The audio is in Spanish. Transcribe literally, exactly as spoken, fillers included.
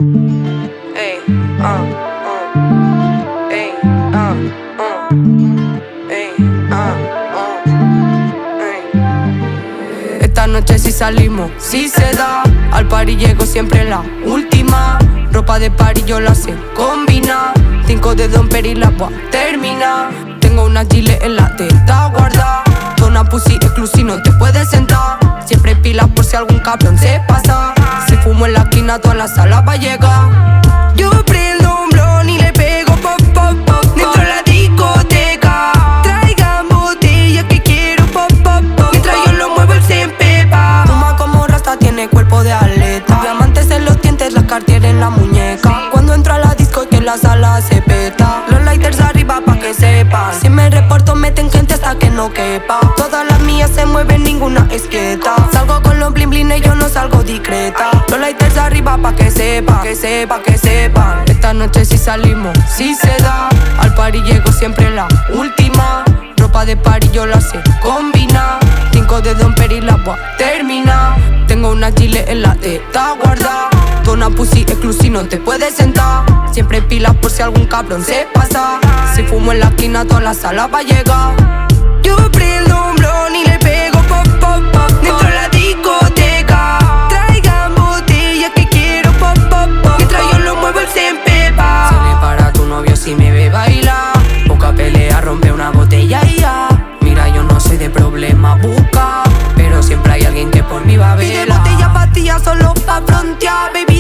Ey, ah, ah, ey, ah, ah, ey, ah, ah, ey. Esta noche si salimos, si se da. Al party llego siempre la última. Ropa de party yo la sé combinar. Cinco de Don Peri la voy a terminar. Tengo una chile en la teta guarda. Dona pussy exclusive, no te puedes sentar. Siempre pilas por si algún cabrón se pasa. Si fumo en la esquina toda la sala va a llegar. Yo prendo un blon y le pego pop, pop, pop, pop dentro de la discoteca. Traigan botellas que quiero pop, pop, pop mientras yo lo muevo el sempepa. Fuma como rasta, tiene cuerpo de atleta. Diamantes en los dientes, las Cartier en la muñeca. Cuando entra a la disco que en la sala se peta. Los lighters arriba pa' que sepan. Si me reporto meten gente hasta que no quepa. Todas las mías se mueven, ninguna es quieta. Salgo con los bling bling y yo no salgo discreta. Los lighters arriba pa' que sepa, que sepa, que sepan. Esta noche si salimos, si se da. Al party llego siempre la última. Ropa de party yo la sé combinar. Cinco de Don Peri la voy a terminar. Tengo una chile en la teta guarda. Dona pussy exclusive, no te puedes sentar. Siempre pilas por si algún cabrón se pasa. Si fumo en la esquina toda la sala va a llegar. Yo prendo un blon y le pego pop, pop, pop dentro de la discoteca. Traigan botellas que quiero pop, pop, pop mientras yo lo muevo el sempepa. Sale para tu novio si me ve bailar. Poca pelea, rompe una botella y ya. Mira, yo no soy de problema, busca, pero siempre hay alguien que por mí va a ver. Pide botella, pastillas solo pa' frontear, baby.